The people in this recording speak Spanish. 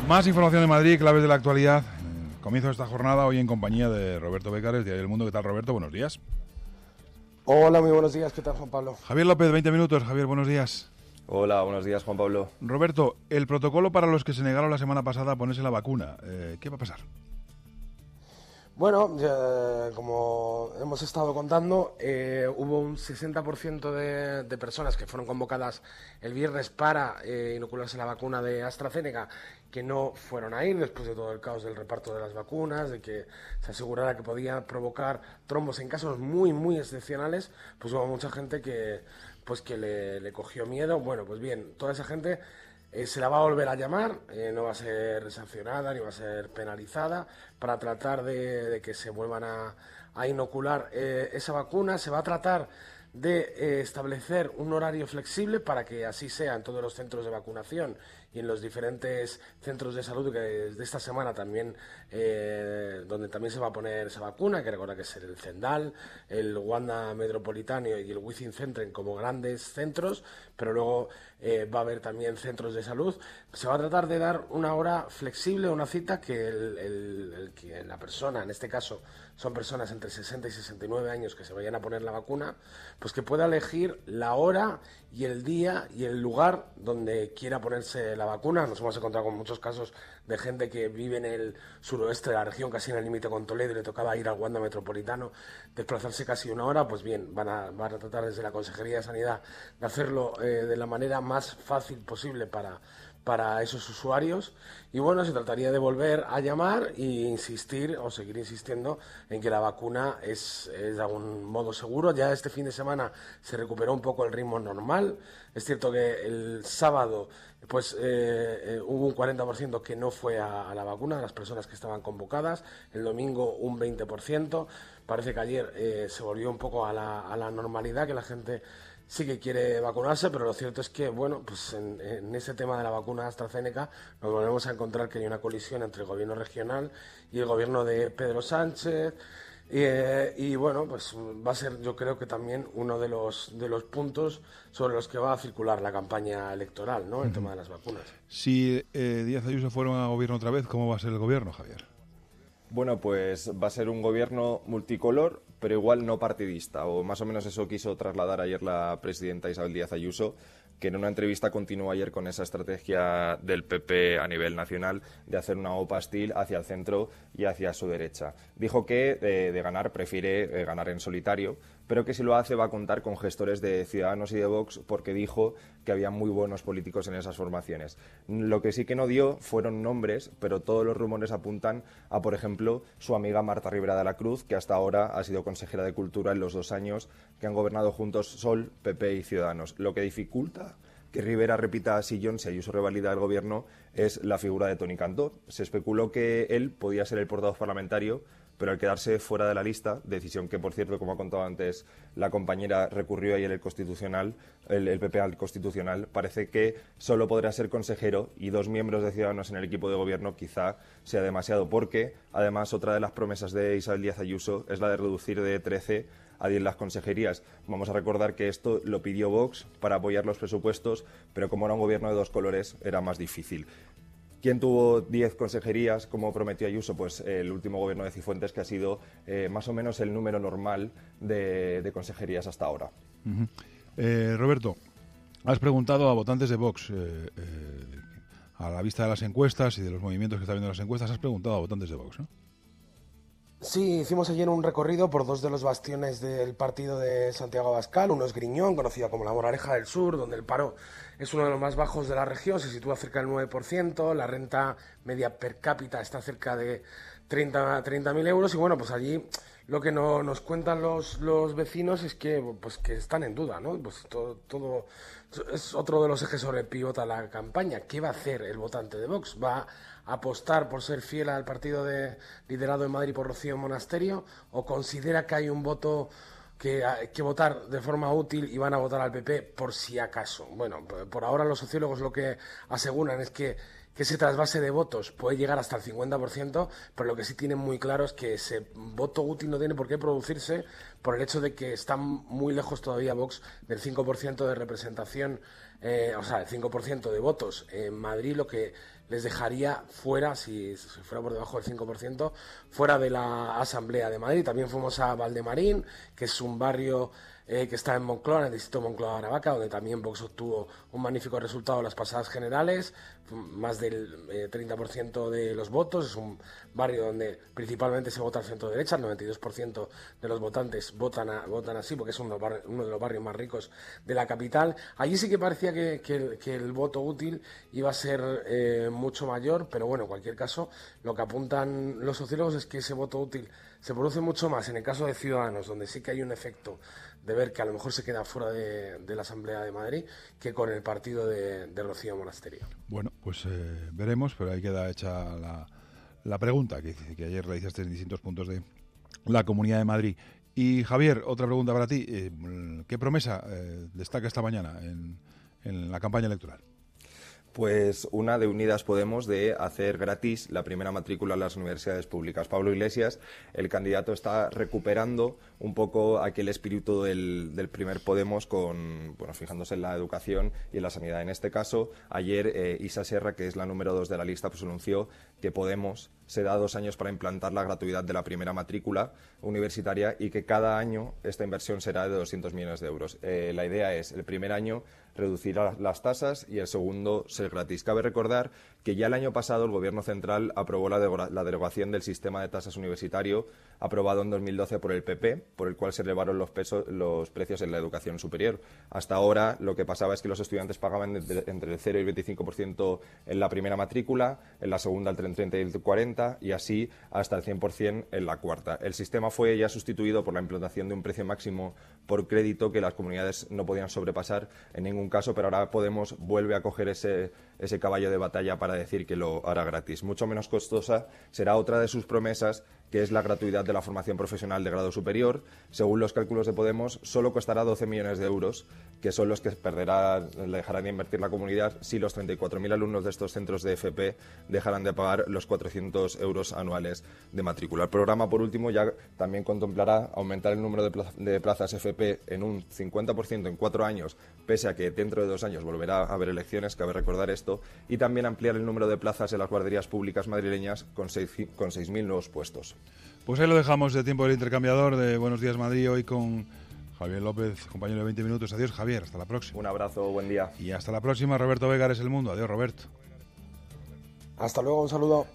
Más información de Madrid, claves de la actualidad. Comienzo esta jornada hoy en compañía de Roberto Becares, Diario del Mundo. ¿Qué tal, Roberto? Buenos días. Hola, muy buenos días. ¿Qué tal, Juan Pablo? Javier López, 20 minutos. Javier, buenos días. Hola, buenos días, Juan Pablo. Roberto, el protocolo para los que se negaron la semana pasada a ponerse la vacuna, ¿qué va a pasar? Bueno, como hemos estado contando, hubo un 60% de personas que fueron convocadas el viernes para inocularse la vacuna de AstraZeneca que no fueron a ir después de todo el caos del reparto de las vacunas, de que se asegurara que podía provocar trombos en casos muy, muy excepcionales. Pues hubo mucha gente que le cogió miedo. Bueno, pues bien, toda esa gente se la va a volver a llamar, no va a ser sancionada ni va a ser penalizada para tratar de que se vuelvan a inocular esa vacuna. Se va a tratar de establecer un horario flexible para que así sea en todos los centros de vacunación y en los diferentes centros de salud que desde esta semana también donde también se va a poner esa vacuna, que recuerda que es el Zendal, el Wanda Metropolitano y el Within Center como grandes centros, pero luego va a haber también centros de salud. Se va a tratar de dar una hora flexible, una cita que la persona, en este caso son personas entre 60 y 69 años que se vayan a poner la vacuna, pues que pueda elegir la hora y el día y el lugar donde quiera ponerse la vacuna. Nos hemos encontrado con muchos casos de gente que vive en el suroeste de la región, casi en el límite con Toledo, y le tocaba ir al Wanda Metropolitano, desplazarse casi una hora. Pues bien, van a tratar desde la Consejería de Sanidad de hacerlo de la manera más fácil posible para esos usuarios. Y bueno, se trataría de volver a llamar e insistir o seguir insistiendo en que la vacuna es de algún modo seguro. Ya este fin de semana se recuperó un poco el ritmo normal. Es cierto que el sábado pues hubo un 40% que no fue a la vacuna de las personas que estaban convocadas, el domingo un 20%. Parece que ayer se volvió un poco a la normalidad, que la gente sí que quiere vacunarse, pero lo cierto es que, bueno, pues en ese tema de la vacuna AstraZeneca nos volvemos a encontrar que hay una colisión entre el gobierno regional y el gobierno de Pedro Sánchez. Y bueno, pues va a ser, yo creo que también uno de los puntos sobre los que va a circular la campaña electoral, ¿no? El tema de las vacunas. Si Díaz Ayuso fuera a gobierno otra vez, ¿cómo va a ser el gobierno, Javier? Bueno, pues va a ser un gobierno multicolor, pero igual no partidista, o más o menos eso quiso trasladar ayer la presidenta Isabel Díaz Ayuso, que en una entrevista continuó ayer con esa estrategia del PP a nivel nacional de hacer una OPA hostil hacia el centro y hacia su derecha. Dijo que de ganar prefiere ganar en solitario, pero que si lo hace va a contar con gestores de Ciudadanos y de Vox, porque dijo que había muy buenos políticos en esas formaciones. Lo que sí que no dio fueron nombres, pero todos los rumores apuntan a, por ejemplo, su amiga Marta Ribera de la Cruz, que hasta ahora ha sido consejera de Cultura en los 2 años que han gobernado juntos Sol, PP y Ciudadanos. Lo que dificulta que Rivera repita sillón si Ayuso revalida el gobierno es la figura de Toni Cantó. Se especuló que él podía ser el portavoz parlamentario, pero al quedarse fuera de la lista, decisión que, por cierto, como ha contado antes la compañera, recurrió ayer el Constitucional, el PP al Constitucional, parece que solo podrá ser consejero y 2 miembros de Ciudadanos en el equipo de gobierno quizá sea demasiado, porque, además, otra de las promesas de Isabel Díaz Ayuso es la de reducir de 13 a 10 las consejerías. Vamos a recordar que esto lo pidió Vox para apoyar los presupuestos, pero como era un gobierno de 2 colores, era más difícil. ¿Quién tuvo 10 consejerías, como prometió Ayuso? Pues el último gobierno de Cifuentes, que ha sido más o menos el número normal de consejerías hasta ahora. Roberto, has preguntado a votantes de Vox, a la vista de las encuestas y de los movimientos que está viendo en las encuestas, has preguntado a votantes de Vox, ¿no? Sí, hicimos ayer un recorrido por 2 de los bastiones del partido de Santiago Abascal. Uno es Griñón, conocida como la Moraleja del Sur, donde el paro es uno de los más bajos de la región, se sitúa cerca del 9%, la renta media per cápita está cerca de 30.000 euros, y bueno, pues allí lo que nos cuentan los vecinos es que están en duda, ¿no? Pues todo es otro de los ejes sobre el pivota la campaña. ¿Qué va a hacer el votante de Vox? ¿Va a apostar por ser fiel al partido liderado en Madrid por Rocío Monasterio, o considera que hay un voto que hay que votar de forma útil y van a votar al PP por si acaso? Bueno, por ahora los sociólogos lo que aseguran es que ese trasvase de votos puede llegar hasta el 50%, pero lo que sí tienen muy claro es que ese voto útil no tiene por qué producirse por el hecho de que está muy lejos todavía Vox del 5% de representación o sea, el 5% de votos en Madrid, lo que les dejaría fuera, si fuera por debajo del 5%, fuera de la Asamblea de Madrid. También fuimos a Valdemarín, que es un barrio que está en Moncloa, en el distrito Moncloa-Aravaca, donde también Vox obtuvo un magnífico resultado en las pasadas generales, más del 30% de los votos. Es un barrio donde principalmente se vota al centro-derecha, el 92% de los votantes votan así, porque es uno de los barrios más ricos de la capital. Allí sí que parecía que el voto útil iba a ser mucho mayor, pero bueno, en cualquier caso, lo que apuntan los sociólogos es que ese voto útil se produce mucho más en el caso de Ciudadanos, donde sí que hay un efecto de ver que a lo mejor se queda fuera de la Asamblea de Madrid, que con el partido de Rocío Monasterio. Bueno, pues veremos, pero ahí queda hecha la pregunta que ayer realizaste en distintos puntos de la Comunidad de Madrid. Y Javier, otra pregunta para ti. ¿Qué promesa destaca esta mañana en la campaña electoral? Pues una de Unidas Podemos de hacer gratis la primera matrícula en las universidades públicas. Pablo Iglesias, el candidato, está recuperando un poco aquel espíritu del primer Podemos, fijándose en la educación y en la sanidad. En este caso, ayer Isa Serra, que es la número 2 de la lista, pues anunció que Podemos se da 2 años para implantar la gratuidad de la primera matrícula universitaria y que cada año esta inversión será de 200 millones de euros. La idea es, el primer año, reducir las tasas y el segundo ser gratis. Cabe recordar que ya el año pasado el Gobierno central aprobó la derogación del sistema de tasas universitario aprobado en 2012 por el PP, por el cual se elevaron los precios en la educación superior. Hasta ahora lo que pasaba es que los estudiantes pagaban entre el 0 y el 25% en la primera matrícula, en la segunda entre el 30 y el 40% y así hasta el 100% en la cuarta. El sistema fue ya sustituido por la implantación de un precio máximo por crédito que las comunidades no podían sobrepasar en ningún caso, pero ahora Podemos vuelve a coger ese caballo de batalla para decir que lo hará gratis. Mucho menos costosa será otra de sus promesas, que es la gratuidad de la formación profesional de grado superior. Según los cálculos de Podemos, solo costará 12 millones de euros, que son los que le dejarán de invertir la comunidad si los 34.000 alumnos de estos centros de FP dejarán de pagar los 400 euros anuales de matrícula. El programa, por último, ya también contemplará aumentar el número de plazas FP en un 50% en 4 años, pese a que dentro de 2 años volverá a haber elecciones, cabe recordar esto, y también ampliar el número de plazas en las guarderías públicas madrileñas con 6.000 nuevos puestos. Pues ahí lo dejamos de tiempo del intercambiador de Buenos Días Madrid, hoy con Javier López, compañero de 20 minutos. Adiós, Javier, hasta la próxima. Un abrazo, buen día. Y hasta la próxima, Roberto Vegar es El Mundo. Adiós, Roberto. Hasta luego, un saludo.